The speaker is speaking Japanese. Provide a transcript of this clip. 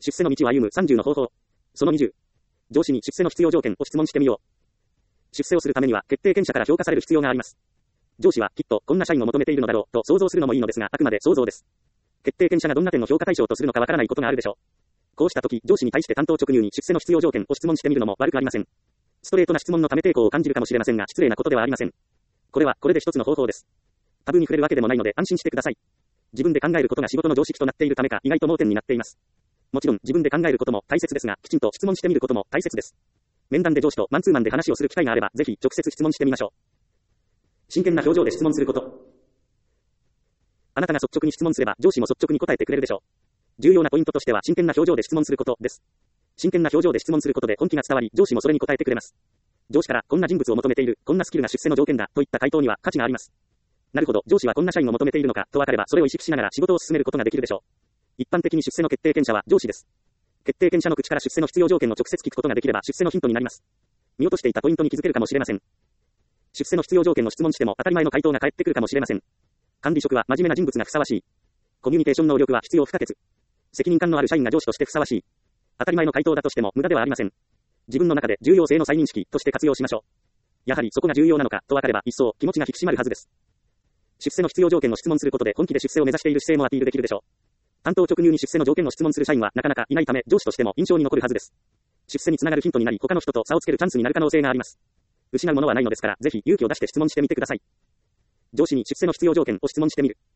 出世の道を歩む30の方法。その20。上司に出世の必要条件を質問してみよう。出世をするためには決定権者から評価される必要があります。上司はきっとこんな社員を求めているのだろうと想像するのもいいのですが、あくまで想像です。決定権者がどんな点を評価対象とするのかわからないことがあるでしょう。こうしたとき、上司に対して単刀直入に出世の必要条件を質問してみるのも悪くありません。ストレートな質問のため抵抗を感じるかもしれませんが、失礼なことではありません。これはこれで一つの方法です。タブーに触れるわけでもないので安心してください。自分で考えることが仕事の常識となっているためか、意外と盲点になっています。もちろん自分で考えることも大切ですが、きちんと質問してみることも大切です。面談で上司とマンツーマンで話をする機会があれば、ぜひ直接質問してみましょう。真剣な表情で質問すること。あなたが率直に質問すれば、上司も率直に答えてくれるでしょう。重要なポイントとしては、真剣な表情で質問することです。真剣な表情で質問することで本気が伝わり、上司もそれに答えてくれます。上司から、こんな人物を求めている、こんなスキルが出世の条件だ、といった回答には価値があります。なるほど、上司はこんな社員を求めているのか、と分かれば、それを意識しながら仕事を進めることができるでしょう。一般的に出世の決定権者は上司です。決定権者の口から出世の必要条件を直接聞くことができれば、出世のヒントになります。見落としていたポイントに気づけるかもしれません。出世の必要条件を質問しても当たり前の回答が返ってくるかもしれません。管理職は真面目な人物がふさわしい。コミュニケーション能力は必要不可欠。責任感のある社員が上司としてふさわしい。当たり前の回答だとしても無駄ではありません。自分の中で重要性の再認識として活用しましょう。やはりそこが重要なのかと分かれば一層気持ちが引き締まるはずです。出世の必要条件を質問することで本気で出世を目指している姿勢もアピールできるでしょう。単刀直入に出世の条件を質問する社員はなかなかいないため、上司としても印象に残るはずです。出世につながるヒントになり、他の人と差をつけるチャンスになる可能性があります。失うものはないのですから、ぜひ勇気を出して質問してみてください。上司に出世の必要条件を質問してみる。